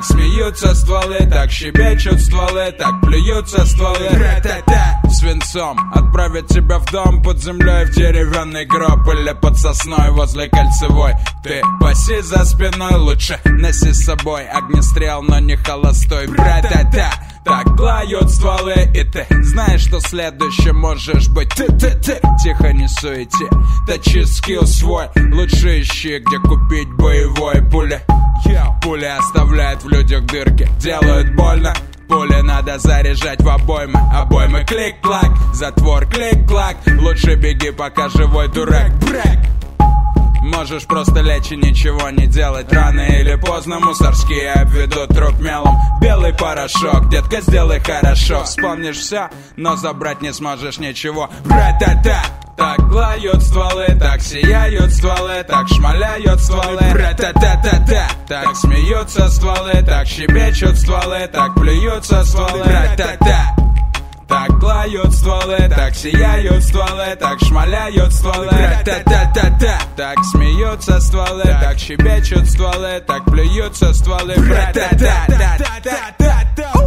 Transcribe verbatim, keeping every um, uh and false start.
Так смеются стволы, так щебечут стволы, так плюются стволы. Ра-та-та. Свинцом отправят тебя в дом под землей, в деревянный гроб или под сосной возле Кольцевой. Ты паси за спиной, лучше носи с собой огнестрел, но не холостой. Ра-та-та. Так лают стволы, и ты знаешь, что следующим можешь быть ты-ты-ты. Тихо, не суети, точи скилл свой, лучше ищи, где купить боевой. Пули, пули оставляют в людях дырки, делают больно. Пули надо заряжать в обоймы, обоймы клик-клак, затвор клик-клак. Лучше беги, пока живой, дурак, брек. Можешь просто лечь и ничего не делать. Рано или поздно мусорские обведут труп мелом. Белый порошок, детка, сделай хорошо. Вспомнишь все, но забрать не сможешь ничего. Ра-та-та. Так лают стволы, так сияют стволы, так шмаляют стволы. Ра-та-та-та-та. Так смеются стволы, так щебечут стволы, так плюются стволы. Ра-та-та. Так лают стволы, так сияют стволы, так шмаляют стволы. Ра-та-та-та-та. Так смеются стволы, так щебечут стволы, так плюются стволы. Ра-та-та-та-та-та-та.